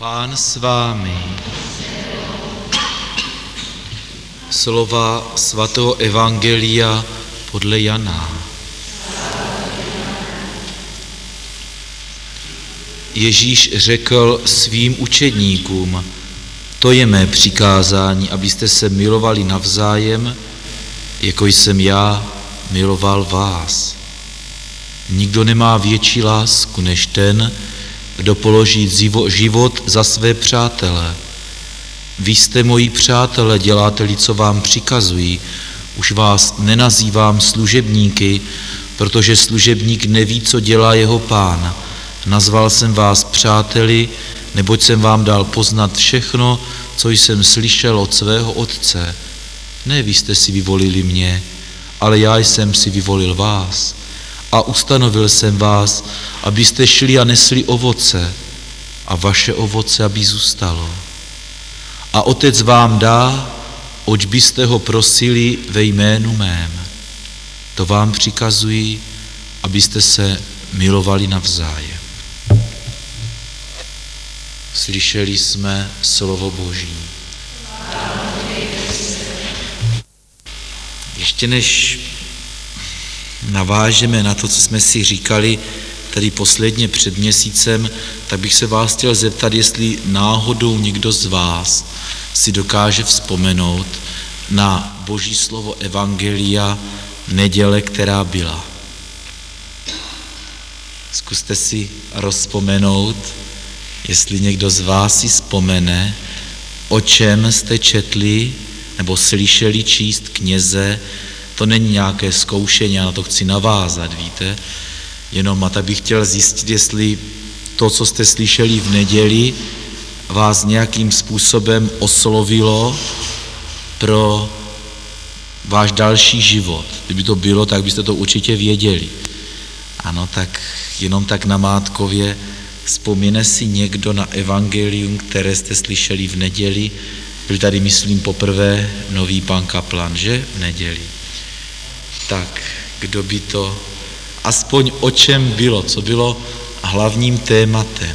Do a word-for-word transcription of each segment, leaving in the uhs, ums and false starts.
Pán s vámi. Slova svatého evangelia podle Jana. Ježíš řekl svým učedníkům: to je mé přikázání, abyste se milovali navzájem, jako jsem já miloval vás. Nikdo nemá větší lásku než ten, kdo položí život za své přátele. Vy jste moji přátelé, děláte-li, co vám přikazují. Už vás nenazývám služebníky, protože služebník neví, co dělá jeho pán. Nazval jsem vás přáteli, neboť jsem vám dal poznat všechno, co jsem slyšel od svého otce. Ne vy jste si vyvolili mě, ale já jsem si vyvolil vás. A ustanovil jsem vás, abyste šli a nesli ovoce, a vaše ovoce, aby zůstalo. A Otec vám dá, oč byste ho prosili ve jménu mém. To vám přikazuji, abyste se milovali navzájem. Slyšeli jsme slovo Boží. Ještě než navážeme na to, co jsme si říkali tady posledně před měsícem, tak bych se vás chtěl zeptat, jestli náhodou někdo z vás si dokáže vzpomenout na Boží slovo evangelia neděle, která byla. Zkuste si rozpomenout, jestli někdo z vás si vzpomene, o čem jste četli nebo slyšeli číst kněze. To není nějaké zkoušení, já na to chci navázat, víte, jenom a tak bych chtěl zjistit, jestli to, co jste slyšeli v neděli, vás nějakým způsobem oslovilo pro váš další život. Kdyby to bylo, tak byste to určitě věděli. Ano, tak jenom tak namátkově, vzpomíne si někdo na evangelium, které jste slyšeli v neděli? Byl tady, myslím, poprvé nový pan kaplan, že? V neděli. Tak, kdo by to, aspoň o čem bylo, co bylo hlavním tématem?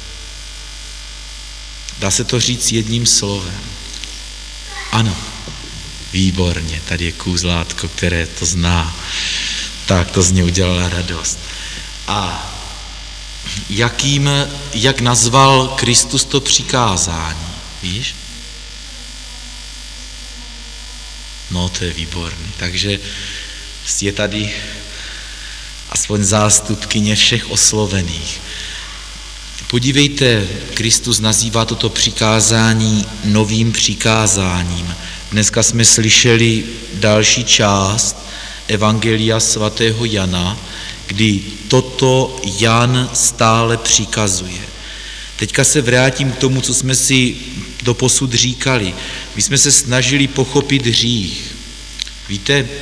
Dá se to říct jedním slovem. Ano, výborně, tady je kůzlátko, které to zná. Tak, to z něj udělala radost. A jakým, jak nazval Kristus to přikázání, víš? No, to je výborný. Takže je tady aspoň zástupkyně všech oslovených. Podívejte, Kristus nazývá toto přikázání novým přikázáním. Dneska jsme slyšeli další část evangelia svatého Jana, kdy toto Jan stále přikazuje. Teďka se vrátím k tomu, co jsme si doposud říkali. My jsme se snažili pochopit hřích. Víte, eh,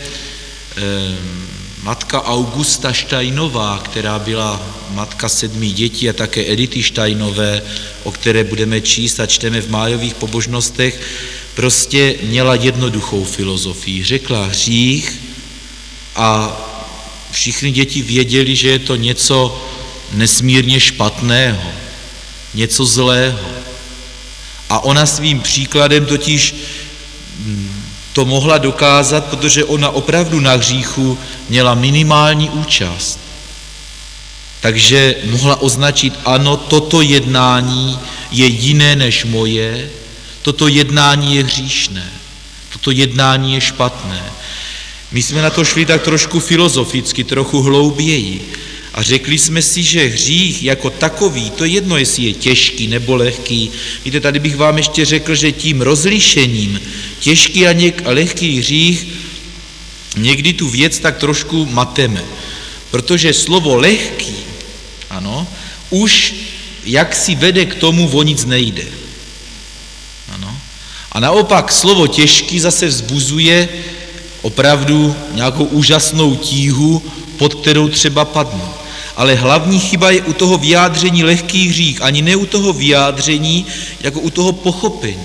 matka Augusta Štajnová, která byla matka sedmi dětí, a také Edity Štajnové, o které budeme číst a čteme v májových pobožnostech, prostě měla jednoduchou filozofii. Řekla hřích a všichni děti věděli, že je to něco nesmírně špatného, něco zlého. A ona svým příkladem totiž to mohla dokázat, protože ona opravdu na hříchu měla minimální účast. Takže mohla označit, ano, toto jednání je jiné než moje, toto jednání je hříšné, toto jednání je špatné. My jsme na to šli tak trošku filozoficky, trochu hlouběji a řekli jsme si, že hřích jako takový, to jedno, jestli je těžký nebo lehký. Víte, tady bych vám ještě řekl, že tím rozlišením těžký a, něk- a lehký hřích někdy tu věc tak trošku mateme. Protože slovo lehký, ano, už jak si vede k tomu, o nic nejde. Ano. A naopak slovo těžký zase vzbuzuje opravdu nějakou úžasnou tíhu, pod kterou třeba padnu. Ale hlavní chyba je u toho vyjádření lehký hřích, ani ne u toho vyjádření, jako u toho pochopení.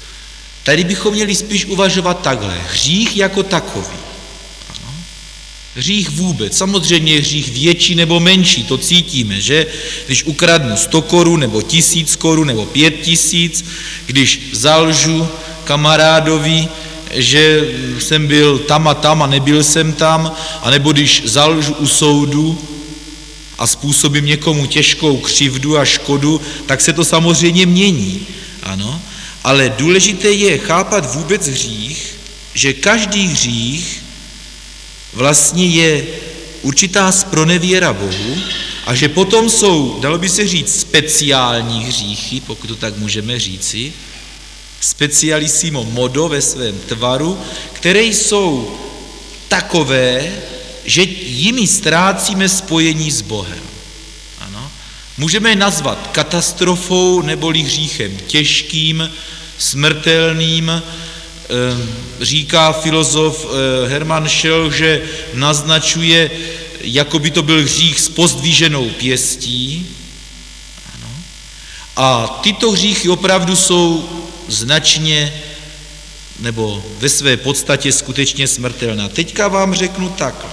Tady bychom měli spíš uvažovat takhle. Hřích jako takový. Ano. Hřích vůbec. Samozřejmě je hřích větší nebo menší, to cítíme, že? Když ukradnu sto korun, nebo tisíc korun, nebo pět tisíc, když zalžu kamarádovi, že jsem byl tam a tam a nebyl jsem tam, anebo když zalžu u soudu a způsobím někomu těžkou křivdu a škodu, tak se to samozřejmě mění. Ano? Ale důležité je chápat vůbec hřích, že každý hřích vlastně je určitá zpronevěra Bohu a že potom jsou, dalo by se říct, speciální hříchy, pokud to tak můžeme říci, specialissimo modo ve svém tvaru, které jsou takové, že jimi ztrácíme spojení s Bohem. Ano? Můžeme je nazvat katastrofou neboli hříchem těžkým, smrtelným. Říká filozof Hermann Schell, že naznačuje, jako by to byl hřích s pozdviženou pěstí. Ano. A tyto hříchy opravdu jsou značně nebo ve své podstatě skutečně smrtelná. Teďka vám řeknu takhle.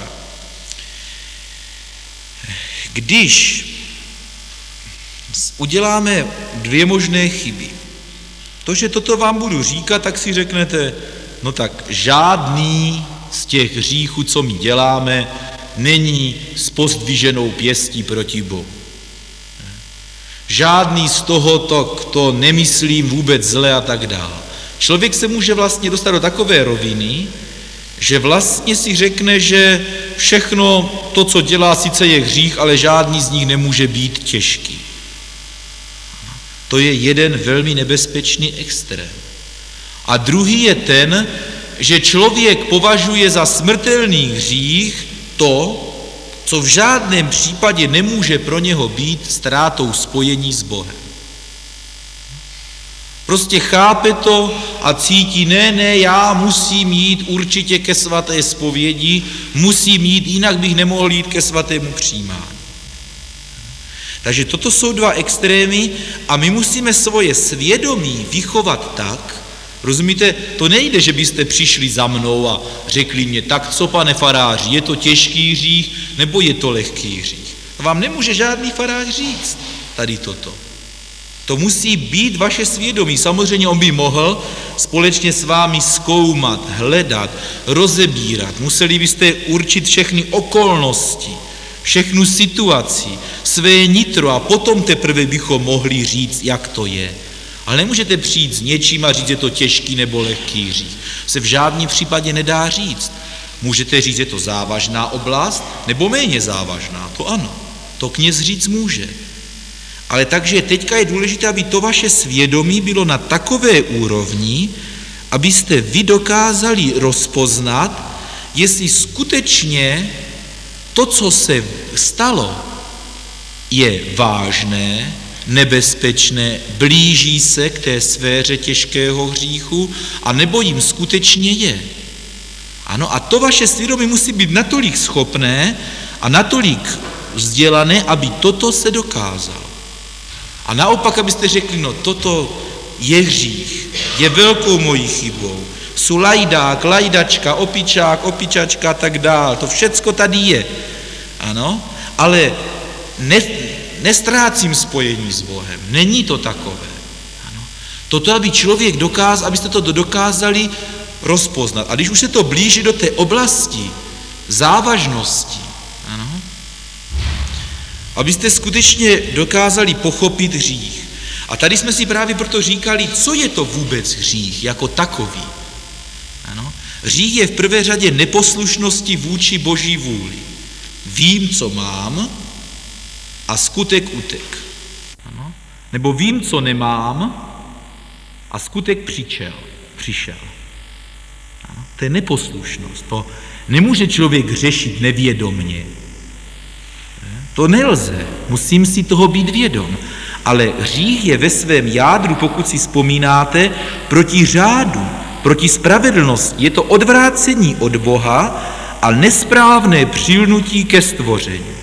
Když uděláme dvě možné chyby, to, že toto vám budu říkat, tak si řeknete, no tak žádný z těch hříchů, co my děláme, není s pozdviženou pěstí proti Bohu. Žádný z tohoto, to nemyslím vůbec zle a tak dále. Člověk se může vlastně dostat do takové roviny, že vlastně si řekne, že všechno to, co dělá, sice je hřích, ale žádný z nich nemůže být těžký. To je jeden velmi nebezpečný extrém. A druhý je ten, že člověk považuje za smrtelný hřích to, co v žádném případě nemůže pro něho být ztrátou spojení s Bohem. Prostě chápe to a cítí, ne, ne, já musím jít určitě ke svaté zpovědi, musím jít, jinak bych nemohl jít ke svatému přijímání. Takže toto jsou dva extrémy a my musíme svoje svědomí vychovat tak, rozumíte, to nejde, že byste přišli za mnou a řekli mě, tak co, pane faráři, je to těžký hřích nebo je to lehký hřích? To vám nemůže žádný farář říct tady toto. To musí být vaše svědomí. Samozřejmě on by mohl společně s vámi zkoumat, hledat, rozebírat. Museli byste určit všechny okolnosti, všechnu situaci, své nitro a potom teprve bychom mohli říct, jak to je. Ale nemůžete přijít s něčím a říct, je to těžký nebo lehký hřích. Se v žádném případě nedá říct. Můžete říct, je to závažná oblast nebo méně závažná, to ano. To kněz říct může. Ale takže teďka je důležité, aby to vaše svědomí bylo na takové úrovni, abyste vy dokázali rozpoznat, jestli skutečně to, co se stalo, je vážné, nebezpečné, blíží se k té sféře těžkého hříchu, a nebo jim skutečně je. Ano, a to vaše svědomí musí být natolik schopné a natolik vzdělané, aby toto se dokázalo. A naopak, abyste řekli, no toto je hřích, je velkou mojí chybou, jsou lajdák, lajdačka, opičák, opičačka a tak dál, to všecko tady je, ano, ale ne, nestrácím spojení s Bohem, není to takové, ano. Toto, aby člověk dokázal, abyste to dokázali rozpoznat. A když už se to blíží do té oblasti závažnosti, ano, abyste skutečně dokázali pochopit hřích. A tady jsme si právě proto říkali, co je to vůbec hřích jako takový. Ano? Hřích je v prvé řadě neposlušnosti vůči Boží vůli. Vím, co mám, a skutek utek. Ano? Nebo vím, co nemám, a skutek přišel. přišel. Ano? To je neposlušnost. To nemůže člověk řešit nevědomně. To nelze, musím si toho být vědom. Ale hřích je ve svém jádru, pokud si vzpomínáte, proti řádu, proti spravedlnosti. Je to odvrácení od Boha a nesprávné přilnutí ke stvoření.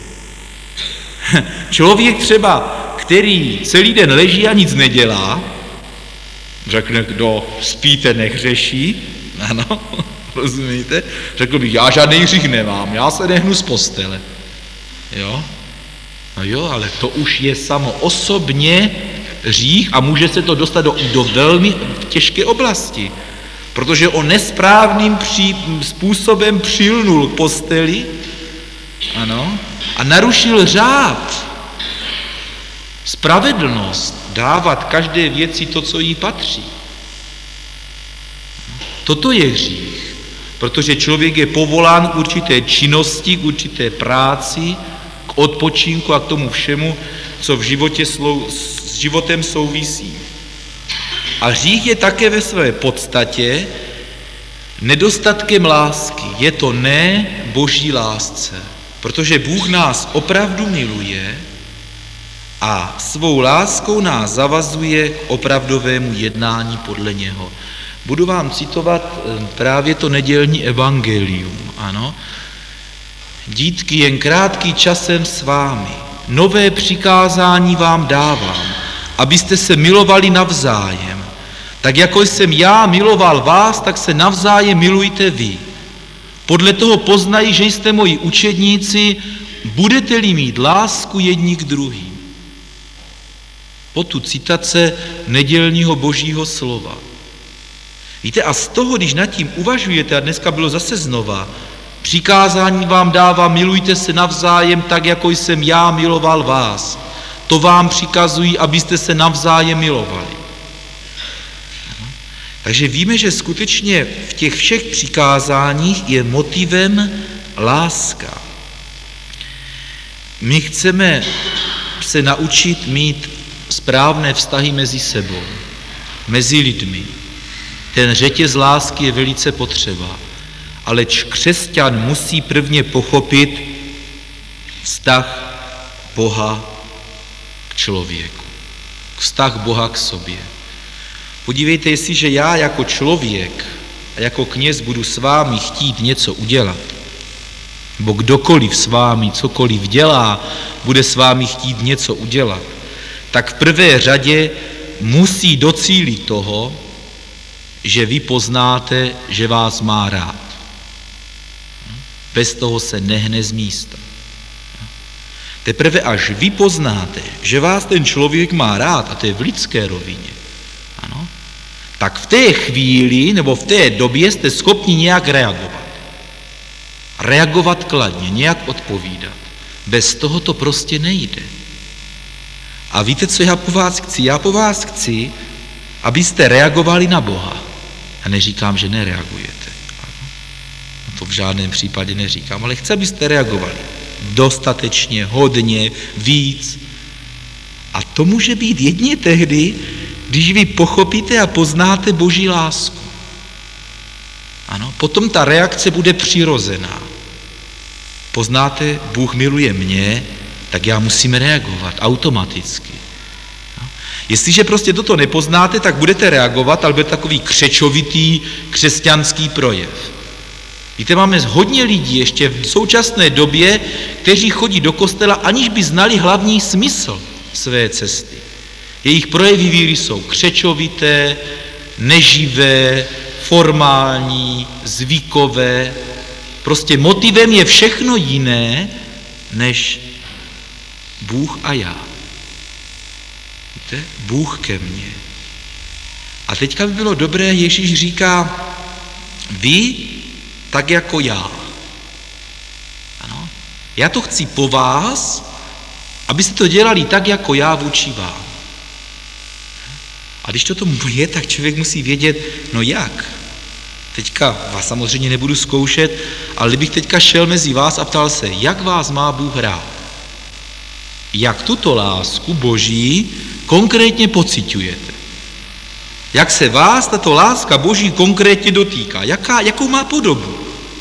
Člověk třeba, který celý den leží a nic nedělá, řekne, kdo spíte, nech řeší, ano, Rozumíte? Řekl bych, já žádný hřích nemám, já se nehnu z postele. Jo? No jo, ale to už je samo osobně hřích a může se to dostat do, do velmi těžké oblasti. Protože on nesprávným při, způsobem přilnul k posteli, ano, a narušil řád, spravedlnost, dávat každé věci to, co jí patří. Toto je hřích, protože člověk je povolán k určité činnosti, k určité práci, k odpočinku a k tomu všemu, co v životě slou, s životem souvisí. A hřích je také ve své podstatě nedostatkem lásky. Je to ne boží lásce, protože Bůh nás opravdu miluje a svou láskou nás zavazuje k opravdovému jednání podle něho. Budu vám citovat právě to nedělní evangelium, ano. Dítky, jen krátký časem s vámi, nové přikázání vám dávám, abyste se milovali navzájem. Tak jako jsem já miloval vás, tak se navzájem milujte vy. Podle toho poznají, že jste moji učedníci, budete-li mít lásku jedni k druhým. Po tu citace nedělního božího slova. Víte, a z toho, když nad tím uvažujete, a dneska bylo zase znova, přikázání vám dává, milujte se navzájem tak, jako jsem já miloval vás. To vám přikazují, abyste se navzájem milovali. Takže víme, že skutečně v těch všech přikázáních je motivem láska. My chceme se naučit mít správné vztahy mezi sebou, mezi lidmi. Ten řetěz lásky je velice potřeba, ale křesťan musí prvně pochopit vztah Boha k člověku, vztah Boha k sobě. Podívejte, jestliže já jako člověk a jako kněz budu s vámi chtít něco udělat, nebo kdokoliv s vámi cokoliv dělá, bude s vámi chtít něco udělat, tak v prvé řadě musí docílit toho, že vy poznáte, že vás má rád. Bez toho se nehne z místa. Teprve až vy poznáte, že vás ten člověk má rád, a to je v lidské rovině, ano, tak v té chvíli nebo v té době jste schopni nějak reagovat. Reagovat kladně, nějak odpovídat. Bez toho to prostě nejde. A víte, co já po vás chci? Já po vás chci, abyste reagovali na Boha. Já neříkám, že nereagujete. To v žádném případě neříkám, ale chci, abyste reagovali. Dostatečně, hodně, víc. A to může být jedině tehdy, když vy pochopíte a poznáte Boží lásku. Ano, potom ta reakce bude přirozená. Poznáte, Bůh miluje mě, tak já musím reagovat automaticky. No. Jestliže prostě toto nepoznáte, tak budete reagovat, ale bude takový křečovitý křesťanský projev. Víte, máme hodně lidí ještě v současné době, kteří chodí do kostela, aniž by znali hlavní smysl své cesty. Jejich projevy víry jsou křečovité, neživé, formální, zvykové. Prostě motivem je všechno jiné, než Bůh a já. Víte? Bůh ke mně. A teďka by bylo dobré, Ježíš říká, vy tak jako já. Ano? Já to chci po vás, abyste to dělali tak jako já vůči vám. A když to tomu je, tak člověk musí vědět, no jak. Teďka vás samozřejmě nebudu zkoušet, ale kdybych teďka šel mezi vás a ptal se, jak vás má Bůh rád. Jak tuto lásku Boží konkrétně pociťujete. Jak se vás tato láska Boží konkrétně dotýká. Jaká, jakou má podobu.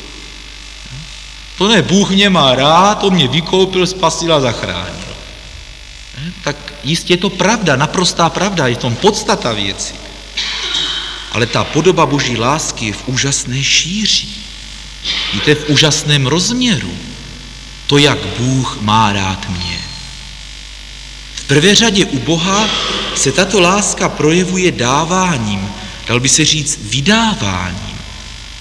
To ne, Bůh mě má rád, on mě vykoupil, spasil a zachránil. Tak jistě je to pravda, naprostá pravda, je to podstata věci. Ale ta podoba Boží lásky je v úžasné šíři. Víte, v úžasném rozměru. To, jak Bůh má rád mě. V prvé řadě u Boha se tato láska projevuje dáváním, dal by se říct vydáváním.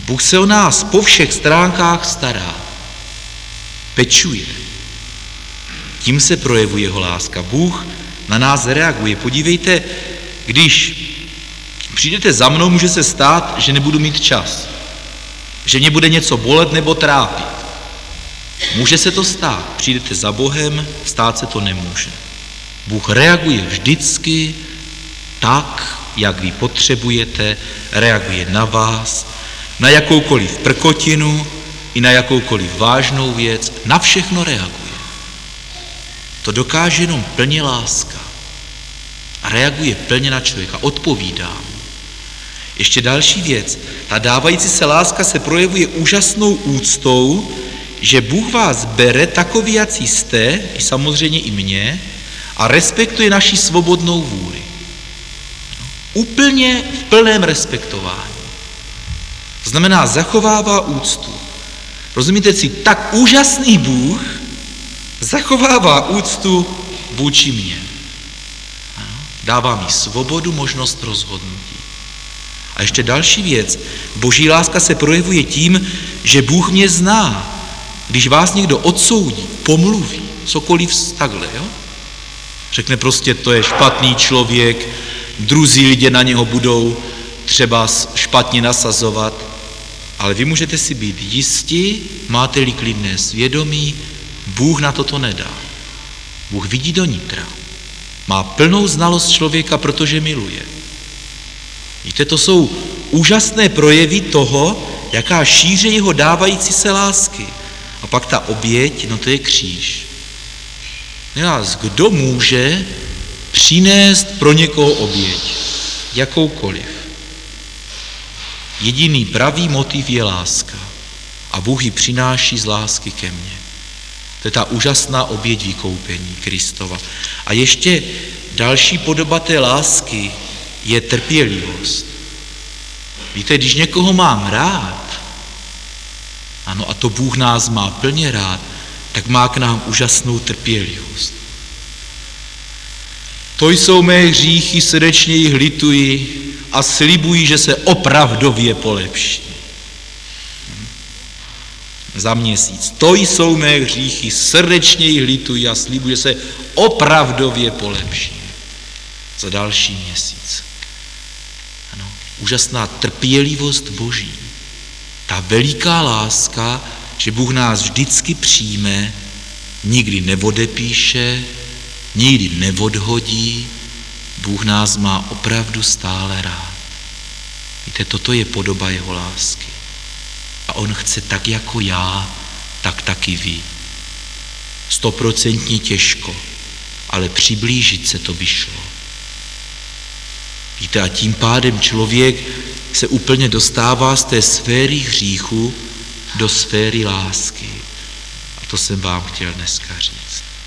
Bůh se o nás po všech stránkách stará, pečuje. Tím se projevuje jeho láska. Bůh na nás reaguje. Podívejte, když přijdete za mnou, může se stát, že nebudu mít čas. Že mě bude něco bolet nebo trápit. Může se to stát. Přijdete za Bohem, stát se to nemůže. Bůh reaguje vždycky tak, jak vy potřebujete, reaguje na vás, na jakoukoliv prkotinu i na jakoukoliv vážnou věc, na všechno reaguje. To dokáže jenom plně láska. A reaguje plně na člověka, odpovídá mu. Ještě další věc, ta dávající se láska se projevuje úžasnou úctou, že Bůh vás bere takový, jací jste, i samozřejmě i mě, a respektuje naši svobodnou vůli. Úplně v plném respektování. To znamená, zachovává úctu. Rozumíte si, tak úžasný Bůh zachovává úctu vůči mně. Dává mi svobodu, možnost rozhodnutí. A ještě další věc. Boží láska se projevuje tím, že Bůh mě zná. Když vás někdo odsoudí, pomluví, cokoliv takhle, jo? Řekne prostě, to je špatný člověk, druzí lidé na něho budou třeba špatně nasazovat, ale vy můžete si být jistí, máte-li klidné svědomí, Bůh na toto nedá. Bůh vidí do nitra. Má plnou znalost člověka, protože miluje. Víte, to jsou úžasné projevy toho, jaká šíře jeho dávající se lásky. A pak ta oběť, no to je kříž. Nás, kdo může přinést pro někoho oběť? Jakoukoliv. Jediný pravý motiv je láska. A Bůh ji přináší z lásky ke mně. To je ta úžasná oběť vykoupení Kristova. A ještě další podoba té lásky je trpělivost. Víte, když někoho mám rád, ano, a to Bůh nás má plně rád, tak má k nám úžasnou trpělivost. To jsou mé hříchy, srdečně jich lituji a slibuji, že se opravdově polepší. Za měsíc. To jsou mé hříchy, srdečně jich lituji a slibuji, že se opravdově polepší. Za další měsíc. Ano, úžasná trpělivost Boží. Ta veliká láska, že Bůh nás vždycky přijme, nikdy neodepíše, nikdy neodhodí, Bůh nás má opravdu stále rád. Víte, toto je podoba jeho lásky. A on chce tak jako já, tak taky vy. Stoprocentně těžko, ale přiblížit se to by šlo. Víte, a tím pádem člověk se úplně dostává z té sféry hříchu do sféry lásky. A to jsem vám chtěl dneska říct.